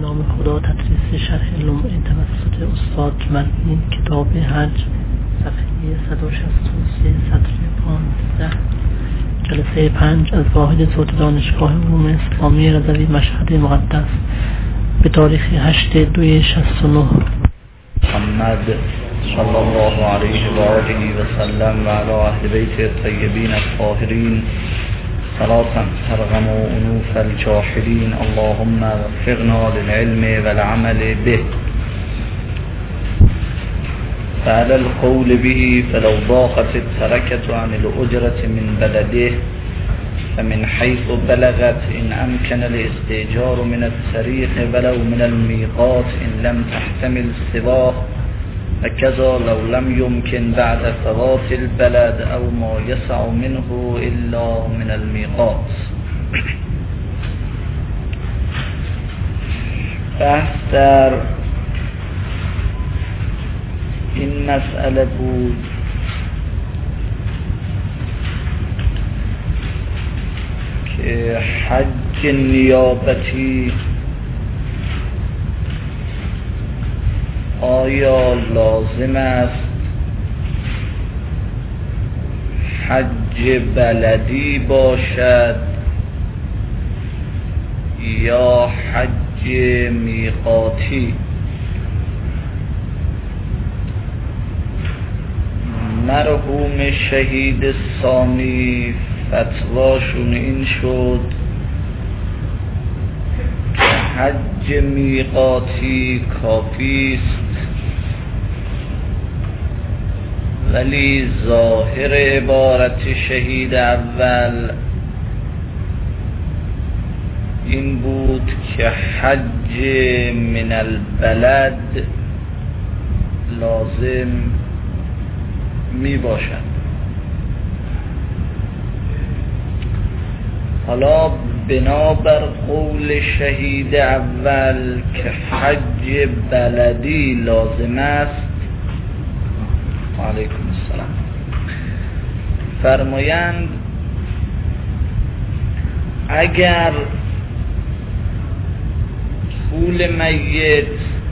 نام خدا. تدریس شرح لمعه توسط استاد مرحوم، کتاب حج، صفحه 163 سطر 15، جلسه 5 از واحد صوت دانشگاه علوم اسلامی رضوی مشهد مقدس به تاریخ 8/2/69. محمد صلی الله علیه و آله و سلم و علی اهل بیت الطیبین الطاهرین صلاة ترغم انوف الجاحدین. اللهم وفقنا للعلم والعمل به فعلى القول به فلو ضاقت التركة عن الأجرة من بلده فمن حيث بلغت إن أمكن الاستئجار من الطريق ولو من الميقات إن لم تحتمل سواه، وكذا لو لم يمكن بعد فوات البلد أو ما يسع منه إلا من الميقات. بحث در این مسئله بود که حج نیابتی آیا لازم است حج بلدی باشد یا حج میقاتی؟ مرحوم شهید ثانی فتواشون این شد که حج میقاتی کافی است، ولی ظاهر عبارت شهید اول این بود که حج من البلد لازم می باشد. حالا بنابر قول شهید اول که حج بلدی لازم است، علیکم السلام، فرمایند اگر طول میت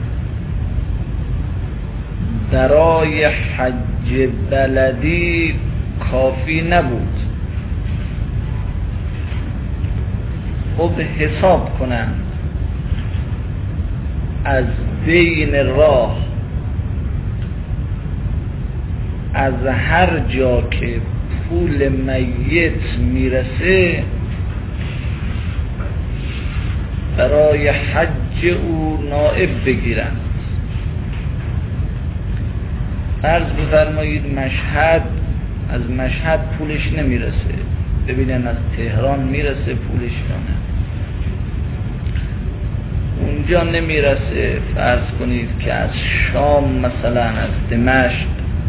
برای حج بلدی کافی نبود، خب حساب کنند از بین راه از هر جا که پول میت میرسه برای حج او نائب بگیرند. فرض بفرمایید مشهد، از مشهد پولش نمیرسه، ببینن از تهران میرسه پولش یا نه. اونجا نمیرسه، فرض کنید که از شام مثلا از دمشق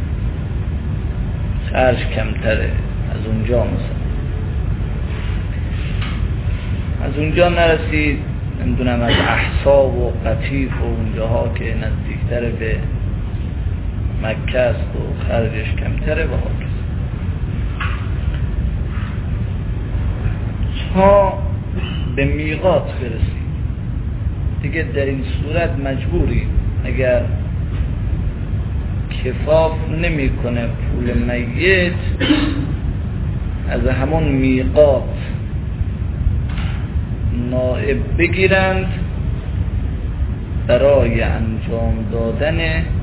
خرج کمتره، از اونجا مثلا از اونجا نرسید، نمیدونم از احسا و قطیف و اونجاها که نزدیکتر به مکه است و خرجش کمتره و هاکس، تا به میقات برسید دیگه در این صورت مجبوری، اگر کفاف نمیکنه پول میت، از همون میقات نائب بگیرند برای انجام دادن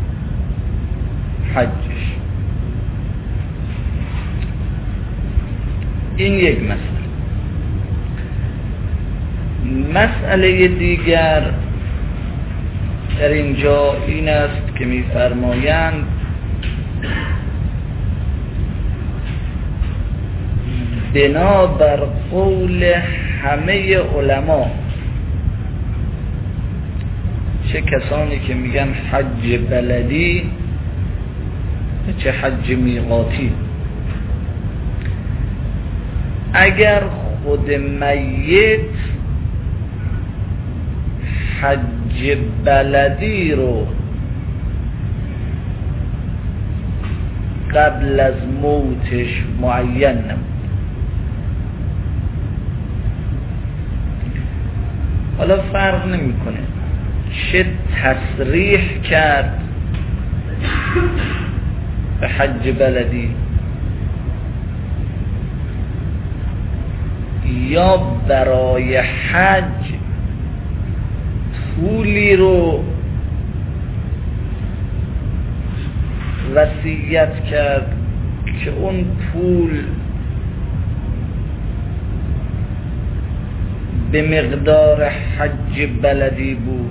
حجش. این یک مسئله. مسئله دیگر در اینجا این است که می‌فرمایند بنابر قول همه علما، چه کسانی که میگن حج بلدی چه حج میقاتی، اگر خود میت حج بلدی رو قبل از موتش معین نمود، حالا فرق نمیکنه چه تصریح کرد به حج بلدی یا برای حج پولی رو وصیت کرد که اون پول به مقدار حج بلدی بود،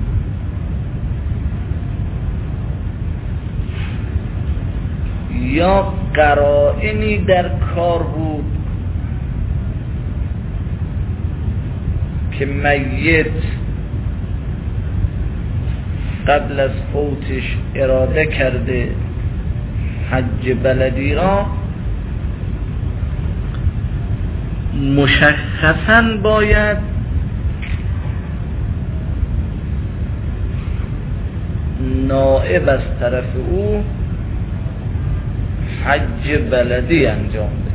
یا قرائنی در کار بود که میت قبل از فوتش اراده کرده حج بلدی را، مشخصاً باید نائب از طرف او حج بلدی انجام بده.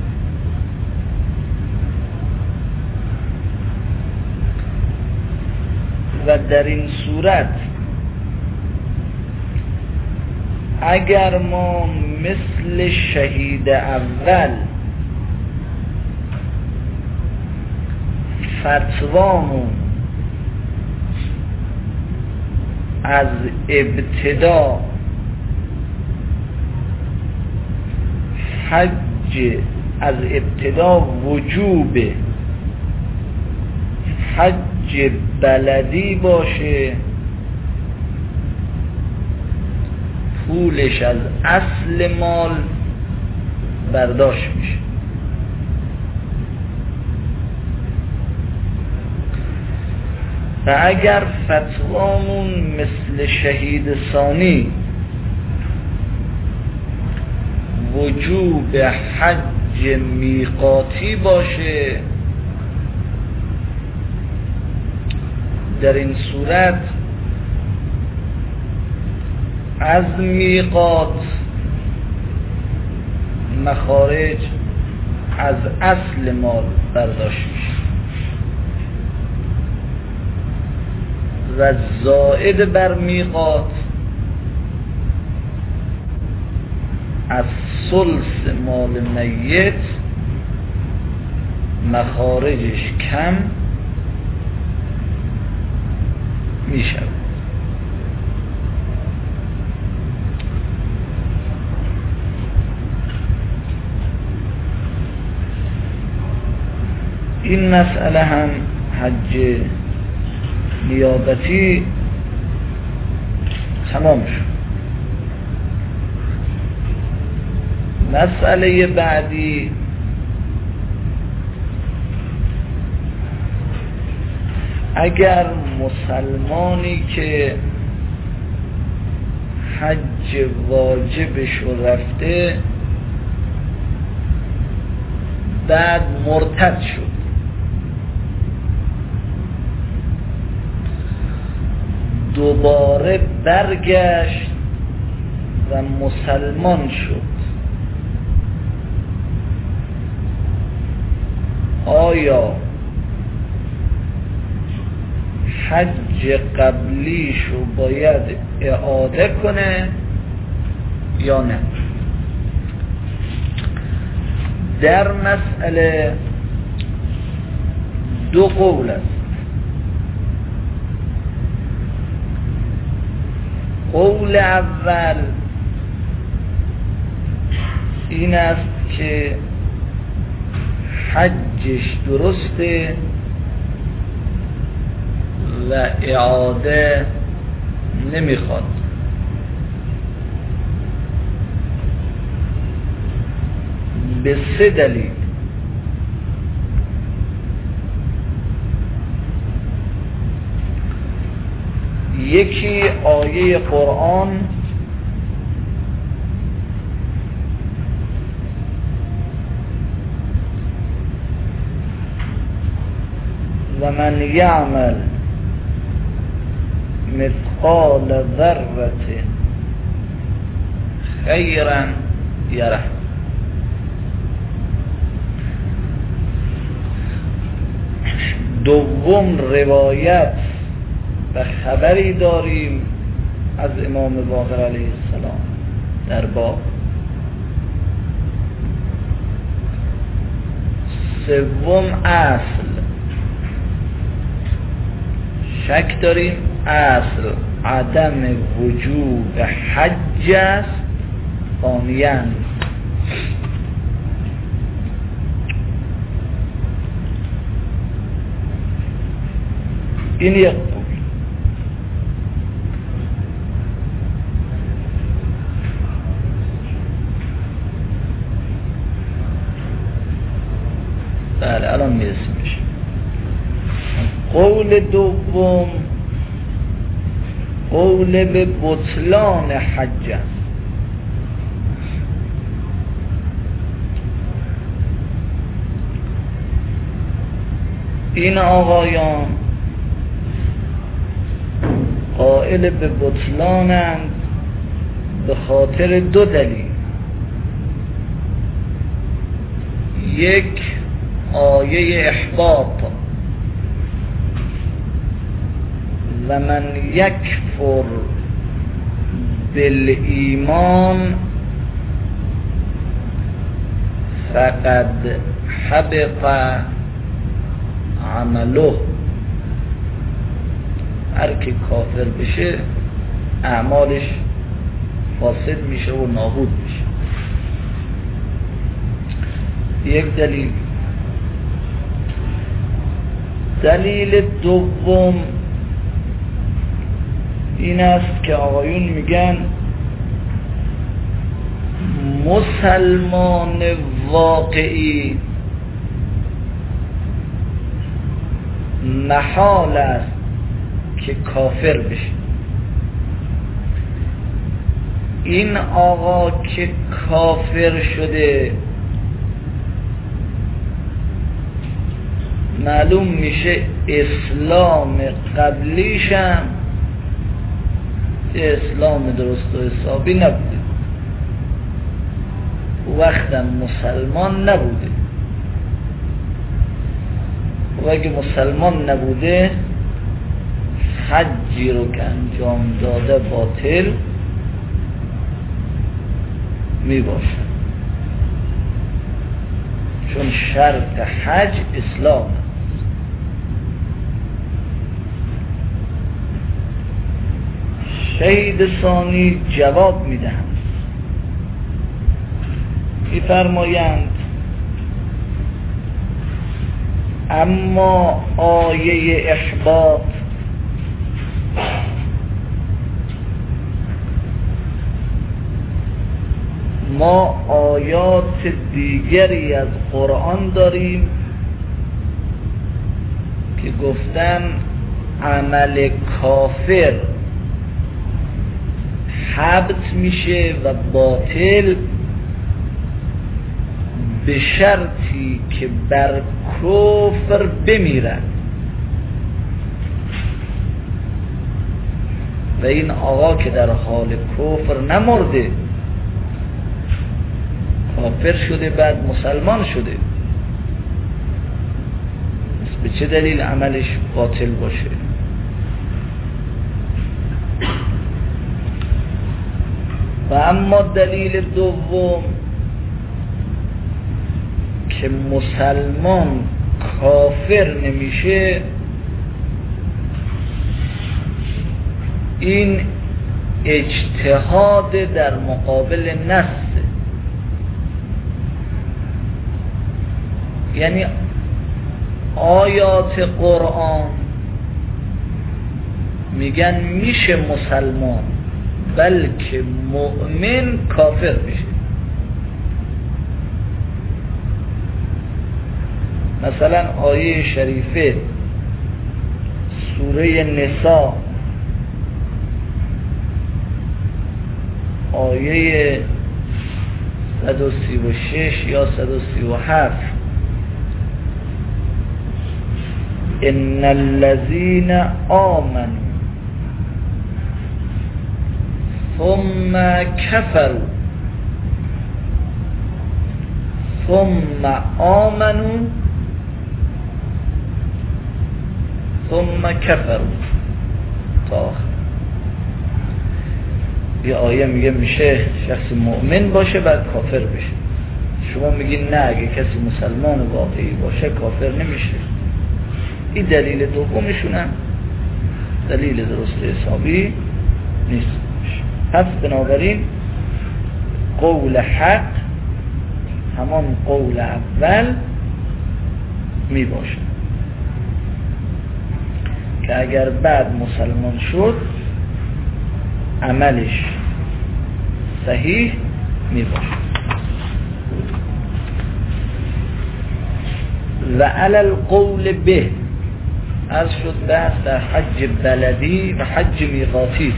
و در این صورت اگر ما مثل شهید اول فتوامون از ابتدا حج، از ابتدا وجوب حج بلدی باشه، پولش از اصل مال برداشت میشه. و اگر فتوامون مثل شهید ثانی وجوب حج میقاتی باشه، در این صورت از میقات مخارج از اصل مال برداشت میشه و زائد بر میقات از ثلث مال میت مخارجش کم میشه. این مسئله هم حج نیابتی تمام شد. مسئله بعدی اگر مسلمانی که حج واجبش رو رفته بعد مرتد شد، دوباره برگشت و مسلمان شد، آیا حج قبلیشو باید اعاده کنه یا نه؟ در مسئله دو قول است. قول اول این است که حجش درسته و اعاده نمیخواد. به سه دلیل. یکی آیه قرآن و من یعمل مثقال ذره خیرا یره. دوم روایت و خبری داریم از امام باقر علیه السلام در باب. سوم اصل، شک داریم اصل عدم وجود حج است. ثانیاً این یک قول. بله الان میرسیمش. قول دوم قول به بطلان حج است. این آقایان قائل به بطلانند به خاطر دو دلیل. یک، آیه احباط و من یکفر بالایمان فقد حبط عمله. هر که کافر بشه اعمالش فاسد میشه و نابود میشه. یک دلیل. دلیل دوم این است که آقایون میگن مسلمان واقعی محال است که کافر بشه. این آقا که کافر شده معلوم میشه اسلام قبلیشم اسلام درست و حسابی نبوده، وقتم مسلمان نبوده. و اگه مسلمان نبوده حجی رو که انجام داده باطل می باشه، چون شرط حج اسلام. شهید ثانی جواب می دهند، می فرمایند اما آیه احباط ما آیات دیگری از قرآن داریم که گفتن عمل کافر حبط میشه و باطل به شرطی که بر کفر بمیرن. و این آقا که در حال کفر نمرده، کافر شده بعد مسلمان شده، به چه دلیل عملش باطل باشه؟ و اما دلیل دوم که مسلمان کافر نمیشه، این اجتهاد در مقابل نص. یعنی آیات قرآن میگن میشه مسلمان بلکه مؤمن کافر میشه. مثلا آیه شریفه سوره نساء آیه 136 یا 137 ان الذين آمنوا ثم كفروا ثم آمنوا ثم كفروا یه آیه میگه میشه شخص مؤمن باشه بعد کافر بشه، شما میگین نه اگه کسی مسلمان واقعی باشه کافر نمیشه. این دلیل دومشونم دلیل درست حسابی نیست. پس بنابراین قول حق همان قول اول می باشه که اگر بعد مسلمان شد عملش صحیح می باشه. و علی القول به از شد بحث در حج بلدی و حج میقاتی.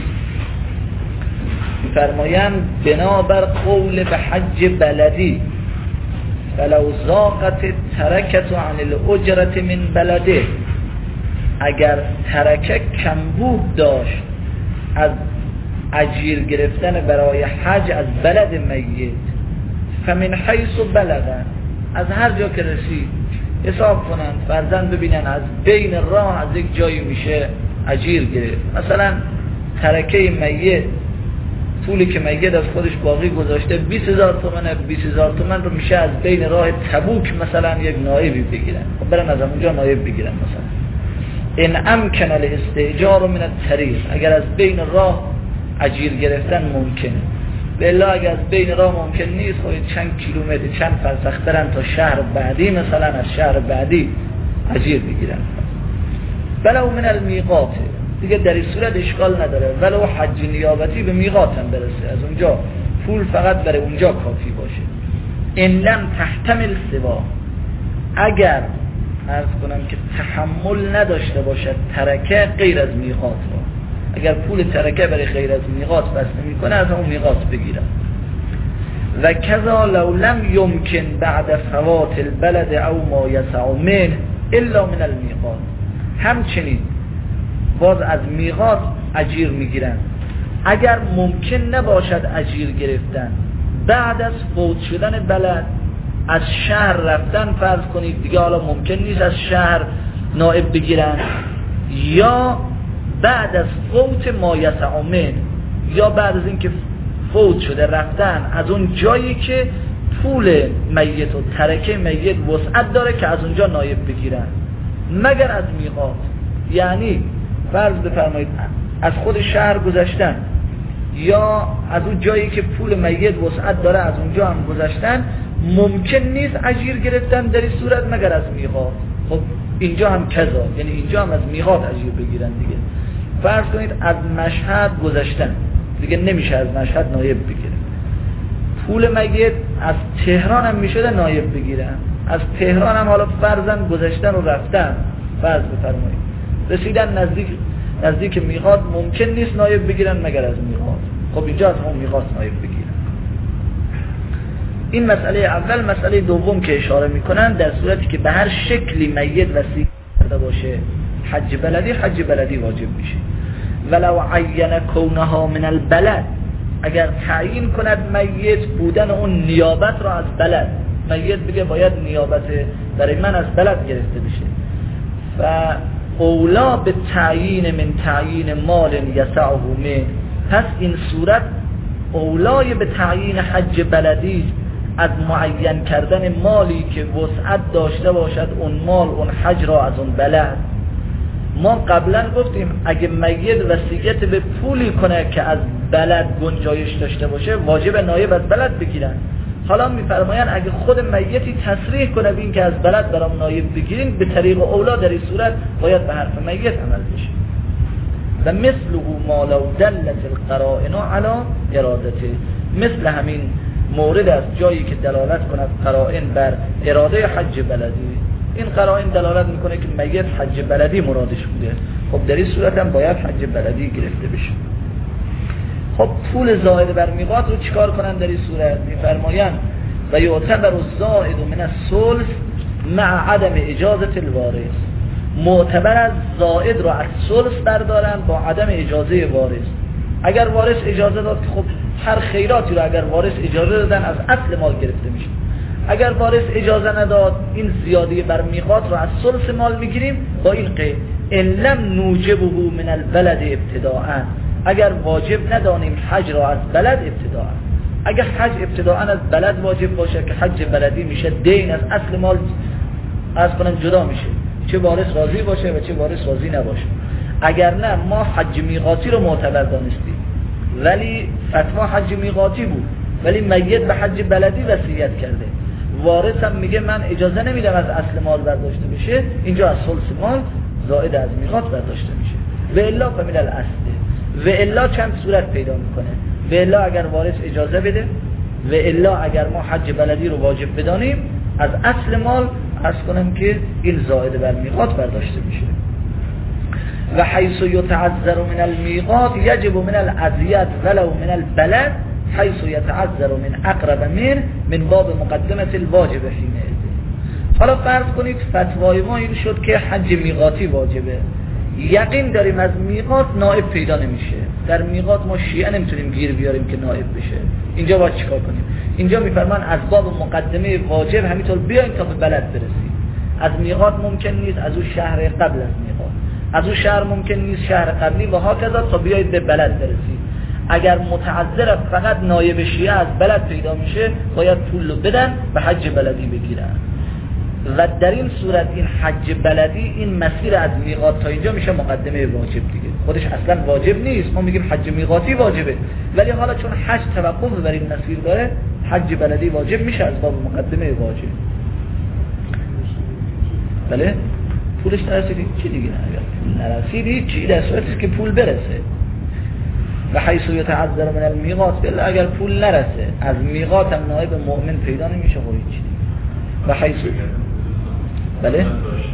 فرمایند بنابر قول به حج بلدی ولو ضاقت ترکت عن الاجرت من بلده، اگر ترکه کمبود داشت از اجیر گرفتن برای حج از بلد میت، فمن حیث بلغن، از هر جا که رسید حساب کنند فرضاً ببینن از بین راه از یک جایی میشه اجیر گرفت. مثلا ترکه میت پولی که میت از خودش باقی گذاشته 20,000 تومنه، 20,000 تومن رو میشه از بین راه تبوک مثلا یک نایبی بگیرن، خب برن از اونجا نایب بگیرن. مثلا این امکن الاستئجار من الطریق، اگر از بین راه اجیر گرفتن ممکنه، بلا اگر از بین راه ممکن نیست خب چند کیلومتر چند فرسخ برن تا شهر بعدی، مثلا از شهر بعدی اجیر بگیرن. ولو من المیقات، دیگه در این صورت اشکال نداره، ولو حج نیابتی به میقات هم برسه، از اونجا پول فقط برای اونجا کافی باشه. این لم تحتمل سوا، اگر عرض کنم که تحمل نداشته باشد ترکه غیر از میقات را، اگر پول ترکه برای غیر از میقات بس نمی‌کنه از اون میقات بگیرن. و کذا لو لم يمكن بعد فوات البلد او ما يسع منه الا من المیقات، همچنین باز از میقات اجیر میگیرن اگر ممکن نباشد اجیر گرفتن بعد از فوت شدن بلد، از شهر رفتن فرض کنید دیگه حالا ممکن نیست از شهر نائب بگیرن، یا بعد از فوت ما یسع منه، یا بعد از اینکه فوت شده رفتن از اون جایی که پول میت و ترکه میت وسعت داره که از اونجا نایب بگیرن، مگر از میقات. یعنی فرض بفرمایید از خود شهر گذشتن یا از اون جایی که پول میت وسعت داره از اونجا هم گذشتن، ممکن نیست اجیر گرفتن در این صورت مگر از میقات. خب اینجا هم کذا، یعنی اینجا هم از میقات اجیر بگیرن دیگه. فرض کنید از مشهد گذشتن دیگه نمیشه از مشهد نایب بگیرن، پول میت از تهران هم میشده نایب بگیرن، از تهران هم حالا فرضاً گذشتن و رفتن، فرض بفرمایید رسیدن نزدیک میقات، ممکن نیست نایب بگیرن مگر از میقات. خب اینجا از اون میقات نایب بگیرن. این مسئله اول. مسئله دوم که اشاره میکنن در صورتی که به هر شکلی میت وصیت کرده باشه حج بلدی واجب میشه. ولو عین کونها من البلد، اگر تعیین کند میت بودن اون نیابت را از بلد، میت بگه باید نیابت برای من از بلد گرفته بشه، و اولا به تعیین من تعیین مال یسعه من، پس این صورت اولای به تعیین حج بلدی از معین کردن مالی که وسعت داشته باشد اون مال اون حج را از اون بلد. ما قبلا گفتیم اگه میت وصیت به پولی کنه که از بلد گنجایش داشته باشه واجب نایب از بلد بگیرن. حالا میفرمایند اگه خود میتی تصریح کنه بین که از بلد برام نایب بگیرین، به طریق اولا در این صورت باید به حرف میت عمل بشه. و مثله ما لو دلت القرائن علی ارادته، مثل همین مورد از جایی که دلالت کند قرائن بر اراده حج بلدی، این قرائن دلالت میکنه که میت حج بلدی مرادش بوده، خب در این صورت هم باید حج بلدی گرفته بشه. خب پول زائد بر میقات رو چیکار کنن در این صورت؟ میفرمایند و یعتبر الزائد من الثلث مع عدم اجازه الوارث، معتبر از زائد رو از ثلث بردارن با عدم اجازه وارث. اگر وارث اجازه داد که خب هر خیراتی رو اگر وارث اجازه دادن از اصل مال گرفته میشه، اگر وارث اجازه نداد این زیادی بر میقات رو از ثلث مال میگیریم با این قید ان لم نوجبه من البلد ابتداء، اگر واجب ندانیم حج را از بلد ابتداء، اگر حج ابتداء از بلد واجب باشه که حج بلدی میشه دین از اصل مال از کنم جدا میشه، چه وارث راضی باشه و چه وارث راضی نباشه. اگر نه ما حج میقاتی رو معتبر دانستیم ولی فتوا حج میقاتی بود، ولی میت به حج بلدی وصیت کرده، وارث هم میگه من اجازه نمیدم از اصل مال برداشته بشه، اینجا از ثلث مال زائد از میقات برداشته میشه. و الا فمن الاصل، و الا چند صورت پیدا میکنه. و الا اگر وارث اجازه بده، و الا اگر ما حج بلدی رو واجب بدانیم از اصل مال عرض کنم که این زائد بر میقات برداشته میشه. و حیث یتعذر من المیقات یجب من العذیت ولو من البلد حیث یتعذر من اقرب من باب مقدمه الواجب حینئذ. حالا فرض کنید فتوای ما این شد که حج میقاتی واجبه، یقین داریم از میقات نائب پیدا نمیشه، در میقات ما شیعه نمیتونیم گیر بیاریم که نائب بشه، اینجا باید چیکار کنیم؟ اینجا میفرمان از باب مقدمه واجب همینطور بیایم تا به بلد برسیم. از میقات ممکن نیست، از اون شهر قبل از میقات، از اون شهر ممکن نیست شهر قبلی و هاکذا تا بیایید به بلد برسید. اگر متعذر فقط نایب شیعه از بلد پیدا میشه باید پول رو بدن و حج بلدی بگیرن و در این صورت این حج بلدی این مسیر از میقات تا اینجا میشه مقدمه واجب دیگه، خودش اصلا واجب نیست، ما میگیم حج میقاتی واجبه، ولی حالا چون حج توقف بر این مسیر داره حج بلدی واجب میشه از باب مقدمه واجب. بله پولش نرسیدی چی دیگه؟ اگر نرسیدی چی در صورتی که پول برسه. و حیث یتعذر من المیقات، بله اگر پول نرسه از میقات هم نائب مؤمن پیدا نمیشه خب هیچ. و حیث بله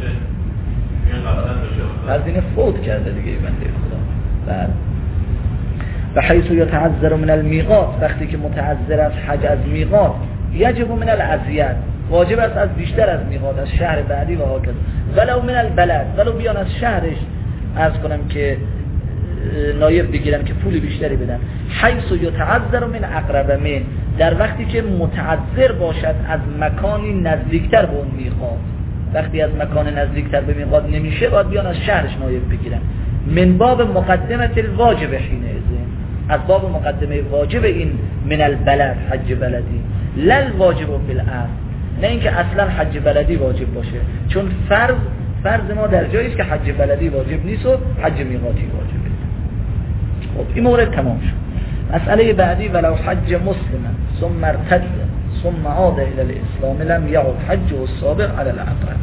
از این فوت کرده دیگه بنده خدا. بله و حیث یتعذر من المیقات، وقتی که متعذر از حج از میقات یجب من العذیت، واجب است از بیشتر از میقات، از شهر بعدی و هاکذا، ولو من البلد، ولو بیان از شهرش عرض کنم که نایب بگیرن که پول بیشتری بدن. حیث یتعذر من اقرب من، در وقتی که متعذر باشد از مکانی نزدیکتر به اون میقات، وقتی از مکان نزدیکتر به میقات نمیشه باید بیان از شهرش نایب بگیرن. من باب مقدمه الواجب حینئذ، از باب مقدمه واجب این من البلد حج بلدی، لل واجب فی الاصل، نه اینکه اصلا حج بلدی واجب باشه، چون فرض ما در جایی است که حج بلدی واجب نیست و حج میقاتی واجبه. خب این مورد تمام شد. مسئله بعدی ولو حج مسلما ثم ارتد ثم عاد الى الاسلام لم يعد حجه السابق على الاقرب.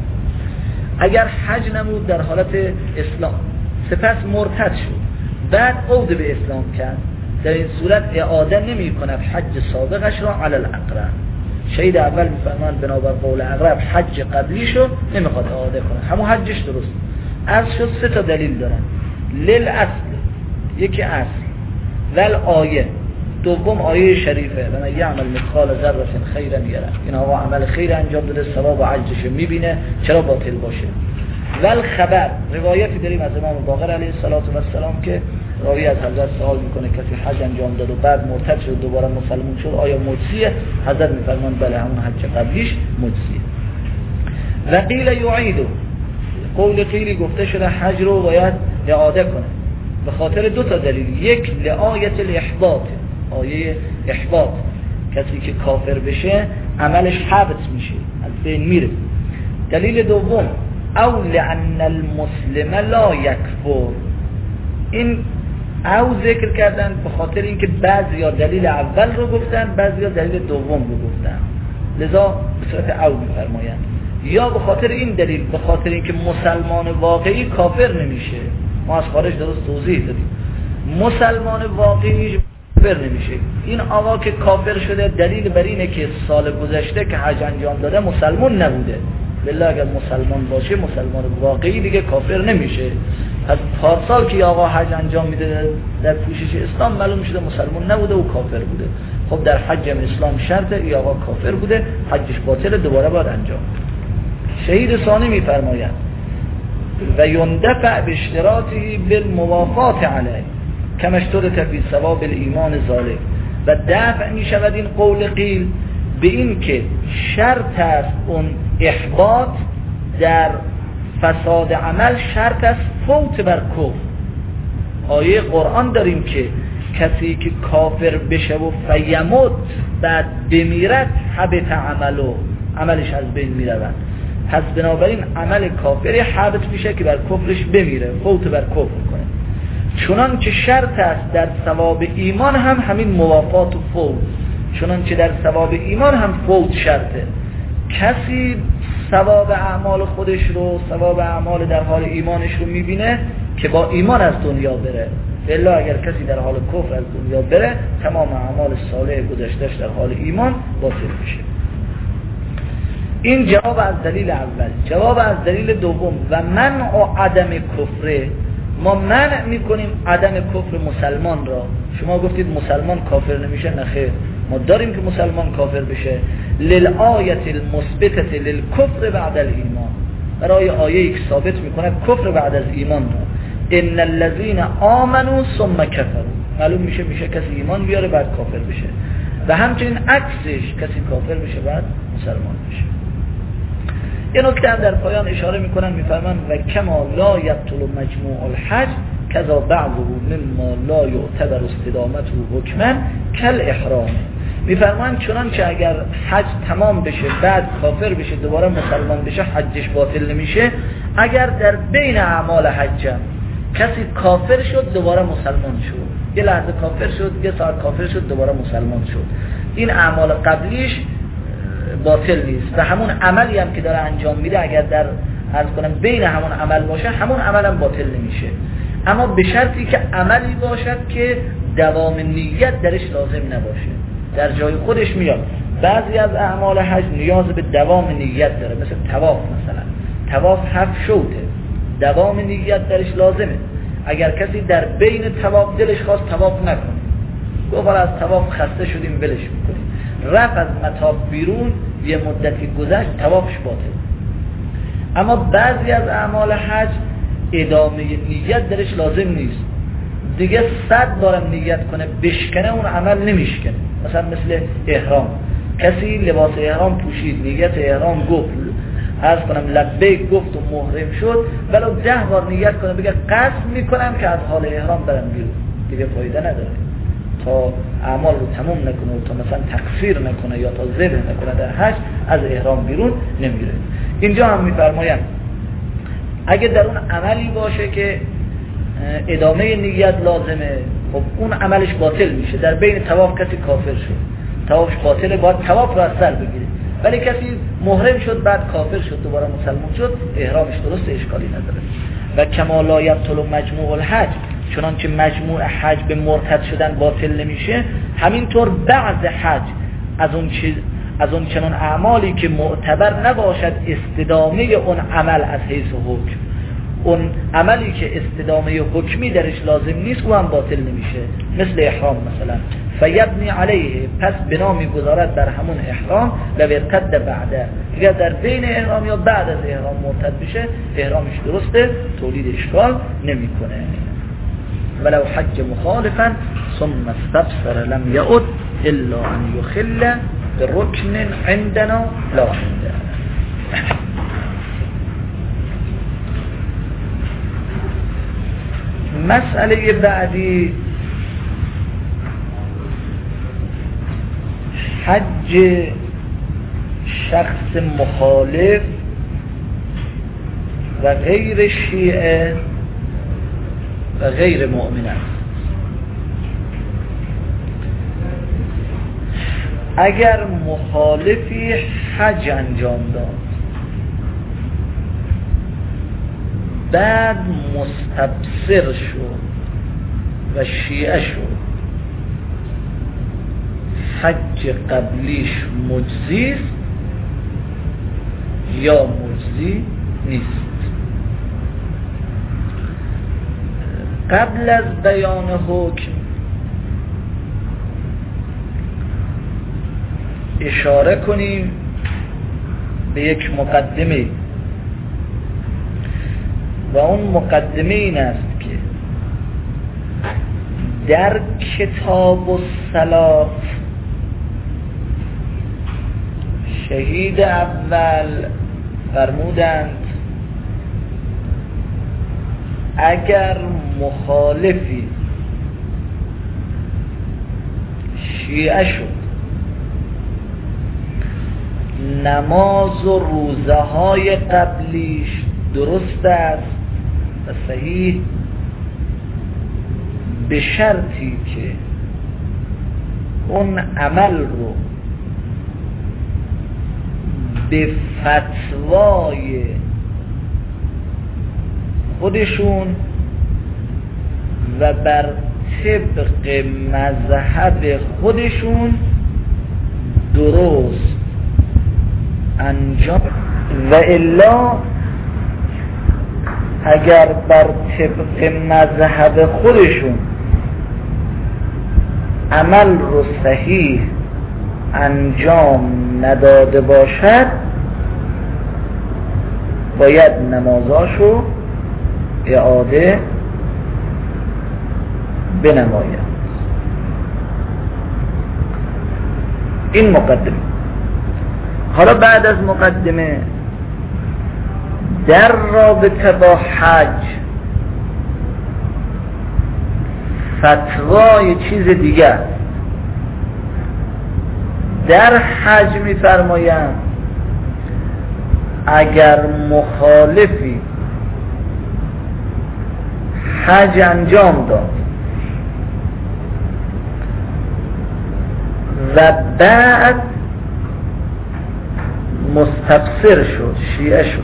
اگر حج نمود در حالت اسلام سپس مرتد شد بعد عود به اسلام کرد، در این صورت اعاده نمی کند حج سابقش را علی الاقرب. شهید اول میفرماند بنابر قول اقرب حج قبلیشو نمیخواد اعاده کنه، همون حجش درست. عرض شد 3 تا دلیل دارن. للاصل، یکی اصل، ول آیه، دوم آیه شریفه و من یعمل مثقال ذره خیرا یره، این آقا عمل خیر انجام داده ثواب و اجرش میبینه چرا باطل باشه. ول خبر، روایتی داریم از امام باقر علیه السلام که راوی از حضرت سوال میکنه کسی حج انجام داد و بعد مرتد شد دوباره مسلمان شد آیا مجزیه؟ حضرت میفرمان بله همون حج قبلیش مجزیه. و قیل یعیدو، قول قیلی گفته شده حج رو باید اعاده کنه به خاطر 2 تا دلیل. یک لآیت الاحباط، آیه احباط، کسی که کافر بشه عملش حبط میشه از بین میره. دلیل دوم او لأن المسلم لا یکفر، این او ذکر کردن به خاطر اینکه بعضیا دلیل اول رو گفتن بعضیا دلیل دوم رو گفتن، لذا به صورت او میفرمایند. یا به خاطر این دلیل، به خاطر اینکه مسلمان واقعی کافر نمیشه، ما از خارج درست توضیح دادیم مسلمان واقعی کافر نمیشه. این آقا که کافر شده دلیل بر اینه که سال گذشته که حج انجام داده مسلمان نبوده، بالله اگر مسلمان باشه مسلمان واقعی دیگه کافر نمیشه. از پارسال که آقا حج انجام میده در پوشش اسلام معلوم شده مسلمان نبوده و کافر بوده. خب در حج اسلام شرطه ای آقا کافر بوده حجش باطل دوباره باید انجام. شهید ثانی میفرمایند و یندفع به اشتراطی بالموافات علیه کما اشترط فی ثواب الایمان ذالک، و دفع می شود این قول قیل به این که شرط است اون احباط در فساد عمل شرط است فوت بر کفر. آیه قرآن داریم که کسی که کافر بشه و فیموت بعد بمیرد حبط عملش از بین میرود. پس بنابراین عمل کافری حبط میشه که بر کفرش بمیره، فوت بر کفر کنه. چنان که شرط است در ثواب ایمان هم همین موافات و فوت، چنان که در ثواب ایمان هم فوت شرطه. کسی ثواب اعمال خودش رو، ثواب اعمال در حال ایمانش رو میبینه که با ایمان از دنیا بره. الا اگر کسی در حال کفر از دنیا بره تمام اعمال صالح گذشته‌اش در حال ایمان باطل میشه. این جواب از دلیل اول. جواب از دلیل دوم، و منع و عدم کفره، ما منع میکنیم عدم کفر مسلمان را. شما گفتید مسلمان کافر نمیشه، نه خیر، ما داریم که مسلمان کافر بشه. للآیت المثبتة للکفر بعد الایمان، برای آیه‌ای که ثابت میکنه کفر بعد از ایمان را. ان الذين آمنوا ثم كفروا، معلوم میشه کسی ایمان بیاره بعد کافر بشه، و همچنین عکسش کسی کافر میشه بعد مسلمان بشه. یه نکته هم در پایان اشاره میکنن، میفرمان و کما لا یبطل مجموع الحج کذا بعضه مما لا یعتبر استدامته حکما کالاحرام. میفرمان چنانچه اگر حج تمام بشه بعد کافر بشه دوباره مسلمان بشه حجش باطل نمیشه. اگر در بین اعمال حج کسی کافر شد دوباره مسلمان شد، یه لحظه کافر شد، یه ساعت کافر شد، دوباره مسلمان شد، این اعمال قبلیش باطل نیست. و همون عملی هم که داره انجام میده اگر در عرض کنم بین همون عمل باشه، همون عمل هم باطل نمیشه، اما به شرطی که عملی باشد که دوام نیت درش لازم نباشه. در جای خودش میاد بعضی از اعمال حج نیاز به دوام نیت داره، مثل طواف مثلا. طواف 7 شوطه، دوام نیت درش لازمه. اگر کسی در بین طواف دلش خواست طواف نکنه، گفت از طواف خسته شدیم ولش میکنیم، رفت از مطاف بیرون، یه مدتی گذشت طوافش باطل. اما بعضی از اعمال حج ادامه نیت درش لازم نیست، دیگه 100 بارم نیت کنه بشکنه اون عمل نمیشکنه. مثلا مثل احرام، کسی لباس احرام پوشید، نیت احرام گفت، عرض کنم لبیک گفت و محرم شد، ولو 10 بار نیت کنه بگه قصد میکنم که از حال احرام برم بیرون، دیگه فایده نداره. تا اعمال رو تموم نکنه و تا مثلا تقصیر نکنه یا تا ذبح نکنه در حج از احرام بیرون نمیره. اینجا هم میفرمایند اگه در اون عملی باشه که ادامه نیت لازمه، خب اون عملش باطل میشه. در بین طواف کسی کافر شد، طوافش باطله، باید طواف رو از سر بگیره. ولی کسی محرم شد بعد کافر شد دوباره مسلمان شد، احرامش درست، اشکالی نداره. و کما لا یبطل مجموع الحج، چنانچه مجموع حج به مرتد شدن باطل نمیشه، همینطور بعض حج از اون چنان اعمالی که معتبر نباشد استدامه اون عمل از حیث حکم، اون عملی که استدامه حکمی درش لازم نیست او هم باطل نمیشه. مثل احرام مثلا، فیبنی علیه، پس بنا میگذارد بر همون احرام، لو ارتد بعده، اگر در بین احرام یا بعد از احرام مرتد بشه احرامش درسته، تولید اشکال نمیکنه. ولو حج مخالفا ثم استبصر لم يعد الا ان يخل بركن عندنا لا عندنا. مسئله بعدی حج شخص مخالف و غیر شیعه و غیر مؤمن است. اگر مخالفی حج انجام داد بعد مستبصر شد و شیعه شد، حج قبلیش مجزی است یا مجزی نیست؟ قبل از بیان حکم اشاره کنیم به یک مقدمه، و اون مقدمه این است که در کتاب الصلاة شهید اول فرمودند اگر مخالفی شیعه شد نماز و روزه های قبلیش درست است و صحیح، به شرطی که اون عمل رو به فتوای خودشون و بر طبق مذهب خودشون درست انجام، و الا اگر بر طبق مذهب خودشون عمل رو صحیح انجام نداده باشد باید نمازاشو اعاده بنماید. این مقدمه. حالا بعد از مقدمه در رابطه با حج فتوای چیز دیگه است. در حج می‌فرمایند اگر مخالفی حج انجام داد و بعد مستبصر شد، شیعه شد،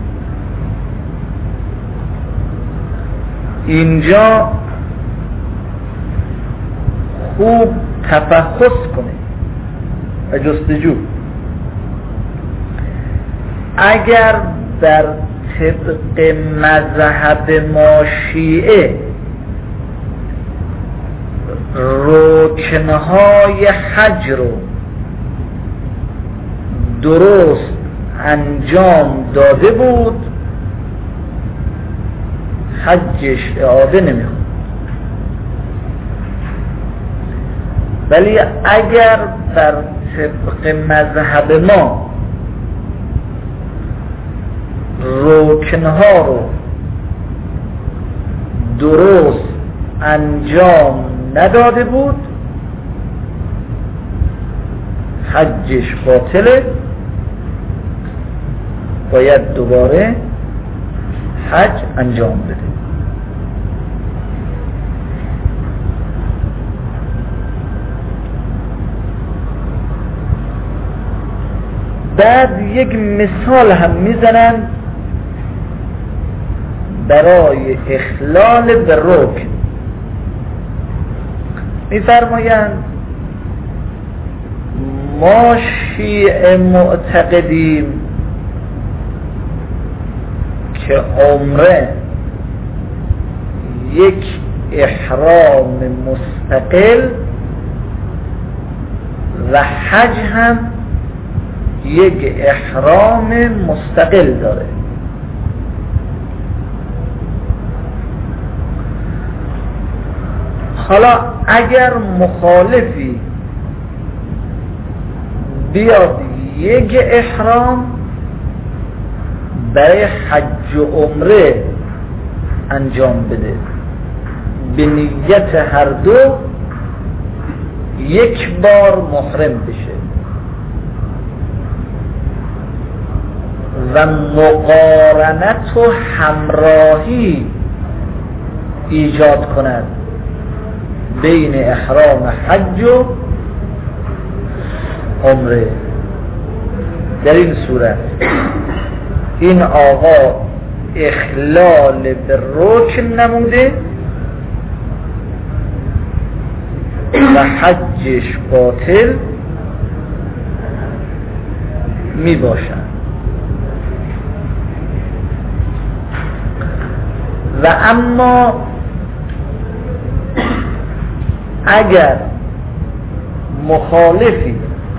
اینجا خوب تفحص کنه و جستجو. اگر در طبق مذهب ما شیعه رکنهای حج رو درست انجام داده بود حجش اعاده نمیخواد، ولی اگر بر طبق مذهب ما رکنها رو درست انجام نداده بود حجش باطله، باید دوباره حج انجام بده. بعد یک مثال هم میزنن برای اخلال به رکن. میفرمایند ما شیعه معتقدیم که عمره یک احرام مستقل و حج هم یک احرام مستقل داره. حالا اگر مخالفی بیاد یک احرام برای حج و عمره انجام بده به نیت هر دو یک بار محرم بشه و مقارنت و همراهی ایجاد کند بین احرام حج و عمره، در این صورت این آقا اخلال به رکن نموده و حجش باطل می باشد. و اما اگر مخالفی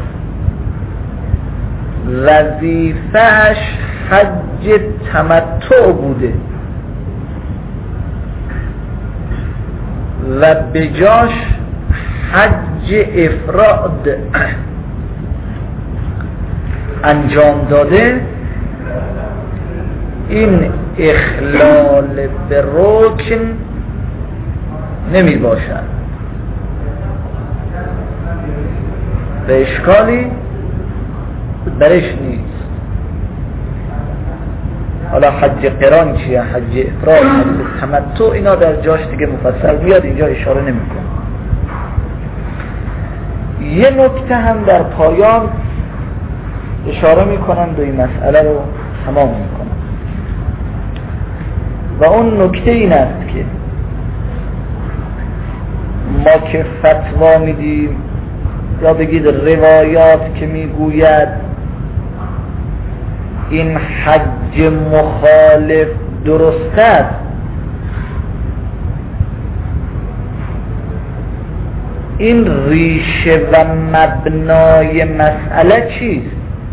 وظیفه‌اش حج تمتع بوده و بجاش حج افراد انجام داده، این اخلال به رکن نمی باشد و اشکالی برش نیست. حالا حج قران چیه، حج افراد، حج تمتع، اینا در جاش دیگه مفصل میاد، اینجا اشاره نمیکنم. یه نکته هم در پایان اشاره میکنم و این مسئله رو تمام میکنم و اون نکته این است که ما که فتوا میدیم یا بگید روایات که میگوید این حج مخالف درست است، این ریشه و مبنای مسئله چیست؟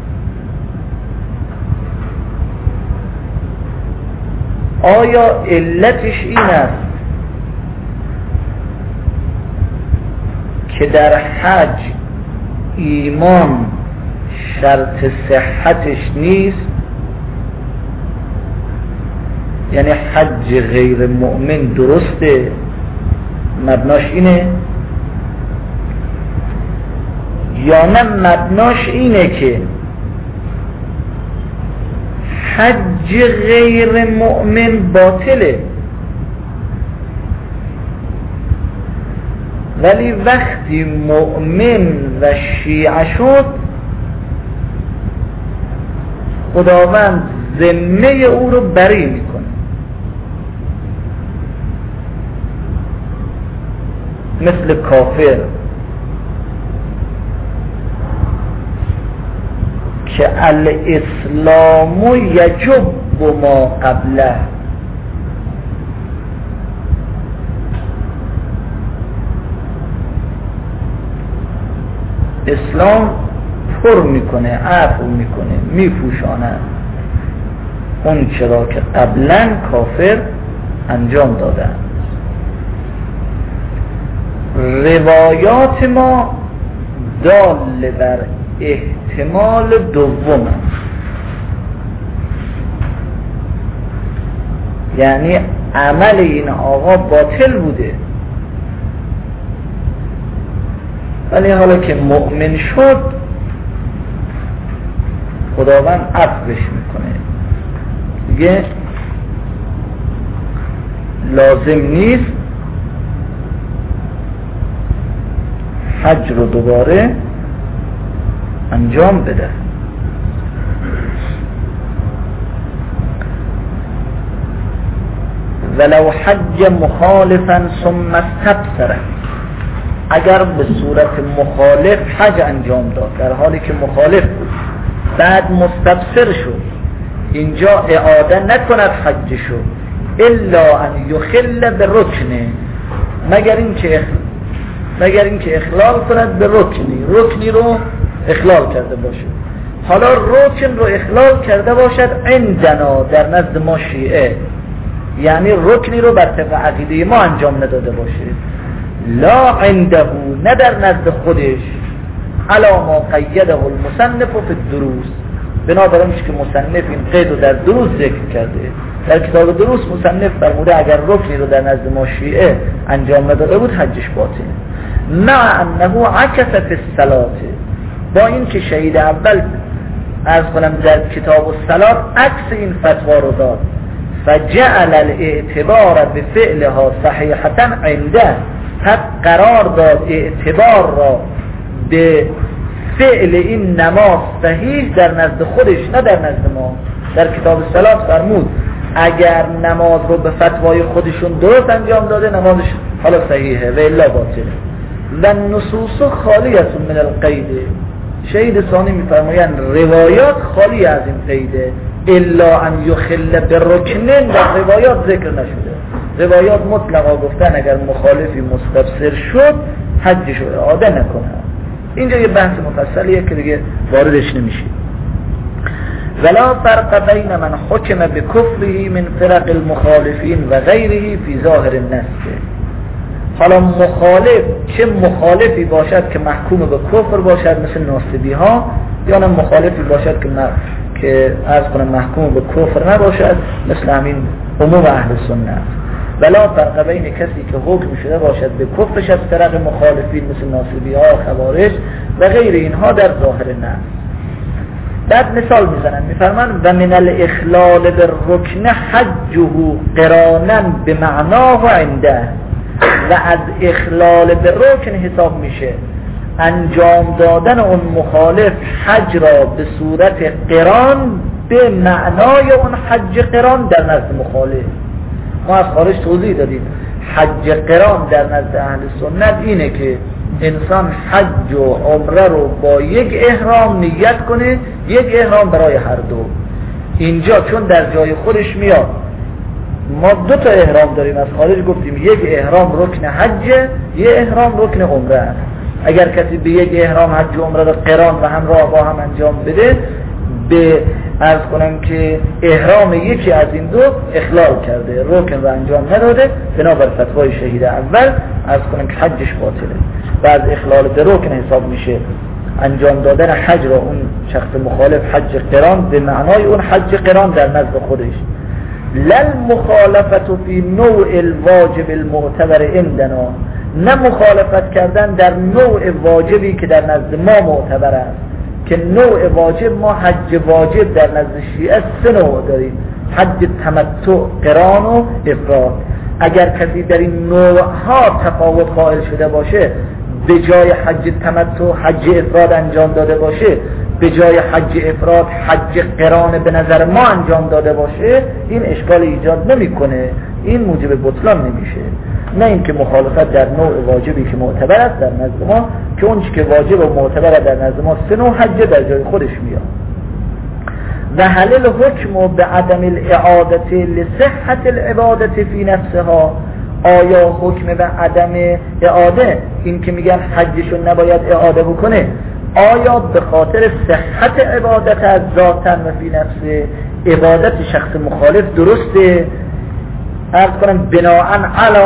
آیا علتش این است که در حج ایمان شرط صحتش نیست، یعنی حج غیر مؤمن درسته مبناش اینه، یا نه مبناش اینه که حج غیر مؤمن باطله ولی وقتی مؤمن و شیعه شد خداوند ذمه او رو بری میکنه. مثل کافر که الاسلام یجب ما قبله، اسلام پر میکنه، عفو میکنه، میپوشانه اون چرا که قبلا کافر انجام دادن. روایات ما دال بر احتمال دوم است، یعنی عمل این آقا باطل بوده ولی حالا که مؤمن شد خداوند عفوش میکنه، دیگه لازم نیست حج رو دوباره انجام بده. ولو حج مخالفا ثم استبصره، اگر به صورت مخالف حج انجام داد در حالی که مخالف بود بعد مستبصر شد، اینجا اعاده نکند حجشو الا ان یخل به رکنه، مگر اینکه اخلال کند به رکنی رو اخلال کرده باشه. حالا رکن رو اخلال کرده باشد عندنا در نزد ما شیعه، یعنی رکنی رو بر طبق عقیده ما انجام نداده باشه، لا عنده، نه در نزد خودش، علا ما قیده المصنف فی الدروس، بنابر آنچه که مصنف این قید رو در دروس ذکر کرده. در کتاب دروس مصنف فرموده اگر رکنی رو در نزد ما شیعه انجام نداده بود حجش باطل، مع انه عکس فی الصلاة، با این که شهید اول عرض کنم در کتاب الصلاة عکس این فتوا رو داد، فجعل الاعتبار بفعلها صحیحتا عنده، پس قرار داد اعتبار را به فعل این نماز صحیح در نزد خودش نه در نزد ما. در کتاب الصلاة فرمود اگر نماز رو به فتوای خودشون درست انجام داده نمازش حالا صحیحه و الا باطله. و نصوص خالیه من القید، شهید ثانی میفرمایند روایات خالی از این قیده، الا ان یخل برکنن در روایات ذکر نشده. روایات مطلقا گفتن اگر مخالفی مستبصر شد حجش رو اعاده نکنه. اینجا یه بحث مفصلیه که دیگه واردش نمیشه. ولا فرق بین من حکم بکفره من فرق المخالفین و غیره فی ظاهر النص. حالا مخالف چه مخالفی باشد که محکوم به کفر باشد مثل ناصبی ها، یا نه مخالفی باشد که عرض کنم محکوم به کفر نباشد، مثل همین عموم اهل سنت. ولا فرق بین کسی که حکم شده باشد به کفرش از طرف مخالفین مثل ناصبی ها، خوارج و غیر اینها در ظاهر نص. بعد مثال میزنن، میفرمان و من الاخلال بالرکن حجه قرانا بمعناه عنده، و از اخلال بالرکن حساب میشه انجام دادن اون مخالف حج را به صورت قران به معنای اون حج قران در نزد مخالف. ما از خارج توضیح دادیم حج قران در نزد اهل سنت اینه که انسان حج و عمره رو با یک احرام نیت کنه، یک احرام برای هر دو. اینجا چون در جای خودش میاد، ما دو تا احرام داریم، از خارج گفتیم یک احرام رکن حج، یک احرام رکن عمره است. اگر کسی به یک احرام حج و عمره رو قران و همراه با هم انجام بده، به عرض کنم که احرام یکی از این دو اخلال کرده، رکن رو انجام نداده، بنابر فتوای شهید اول عرض کنم که حجش باطله و از اخلال به رکن حساب میشه انجام دادن حج را اون شخص مخالف حج قران به معنای اون حج قران در نزد خودش. لل مخالفت فی نوع الواجب المعتبر عندنا، نه مخالفت کردن در نوع واجبی که در نزد ما معتبر است، که نوع واجب ما حج واجب در نزد شیعه 3 نوع داریم، حج تمتع، قران و افراد. اگر کسی در این نوعها تفاوت قائل شده باشه، به جای حج تمتع حج افراد انجام داده باشه، به جای حج افراد حج قران به نظر ما انجام داده باشه، این اشکال ایجاد نمیکنه، این موجب بطلان نمیشه. نه اینکه مخالفت در نوع واجبی که معتبر است در نزد ما، که اون چیزی که واجب و معتبر در نزد ما 3 نوع حج در جای خودش میاد. و هل الحکم بعدم الاعاده لصحت العباده فی نفسها، آیا حکم به عدم اعاده، این که میگن حجشو نباید اعاده بکنه، آیا به خاطر صحت عبادت از ذاتاً و فی نفسه، عبادت شخص مخالف درسته، عرض کنم بناءً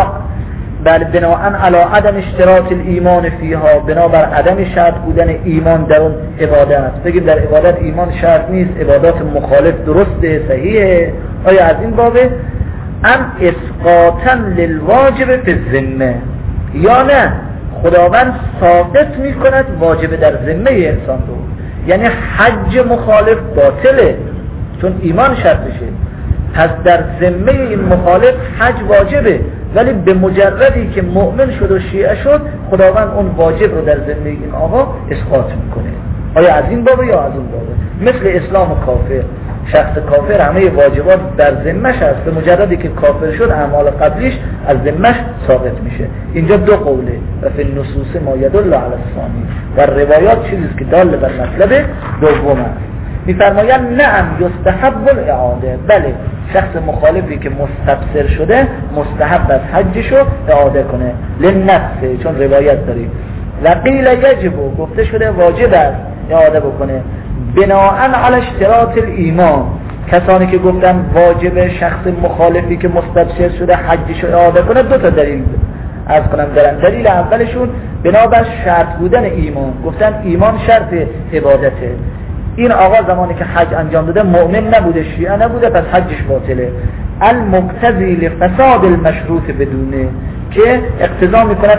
علی عدم اشتراط الایمان فیها، بنابر عدم شرط بودن ایمان در اون عبادت است. بگیم در عبادت ایمان شرط نیست، عبادات مخالف درسته، صحیحه، آیا از این بابه؟ ام اسقاطاً للواجب فی الذمه، یا نه خداوند ثابت میکند واجب در ذمه انسان رو، یعنی حج مخالف باطله چون ایمان شرطشه، پس در ذمه این مخالف حج واجبه، ولی به مجردی که مؤمن شد و شیعه شد، خداوند اون واجب رو در ذمه این آقا اسقاط میکنه. آیا از این بابه یا از اون بابه؟ مثل اسلام و کافر، شخص کافر همه واجبات در ذمه‌ش هست، به مجردی که کافر شد اعمال قبلیش از ذمه‌ش ثابت میشه. اینجا دو قوله، و فی النصوص ما یدل علی الثانی، و روایات چیزی که دال بر مطلب دوم است. میفرمایند نعم یستحب الاعاده، بله شخص مخالفی که مستبصر شده مستحب از حجشو اعاده کنه، لنفسه، چون روایت داریم. و قیل یجب، گفته شده واجب است اعاده بکنه، بناءً علی اشتراط الایمان، کسانی که گفتن واجب شخص مخالفی که مستبصر شده حجشو اعاده کنه 2 تا دلیل از کنم دارن. دلیل اولشون بنابر شرط بودن ایمان، گفتن ایمان شرط عبادته، این آقا زمانی که حج انجام داده مؤمن نبوده، شیعه نبوده، پس حجش باطله. المقتضی لفساد المشروط بدونه، که اقتضا میکند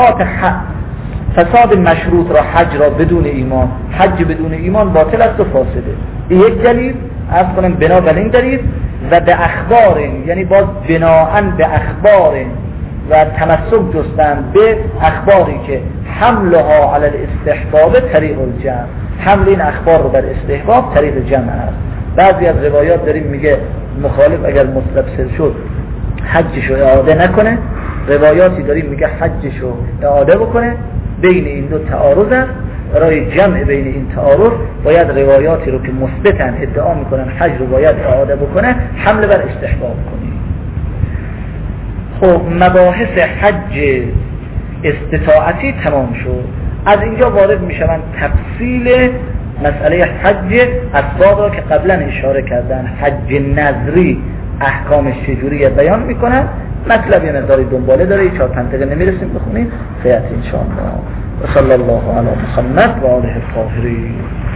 فساد مشروط را، حج را بدون ایمان، حج بدون ایمان باطل است و فاسده. یک دلیل از کنم بنا بر این دلیل، و به اخبار، یعنی باز بناءً به اخبار و تمسک جستن به اخباری که حملها علی الاستحباب طریق الجمع، حمل این اخبار رو بر استحباب طریق جمع است. بعضی از روایات داریم میگه مخالف اگر مستبصر شد حجشو اعاده نکنه، روایاتی داریم میگه حجشو اعاده بکنه. بین این دو تعارض است، برای جمع بین این تعارض باید روایاتی رو که مثبتن ادعا میکنن حج رو باید اعاده بکنه حمل بر استحباب کنی. خب مباحث حج استطاعتی تمام شد. از اینجا وارد میشوند تفصیل مسئله حج اسباب را که قبلا اشاره کردن. حج نظری احکامش چجوریه بیان میکنن. مطلب یه مقداری دنباله داره، 4 دقیقه نمیرسیم بخونیم، خیلی انشاءالله. و صلی الله علی محمد و آله الطاهرین.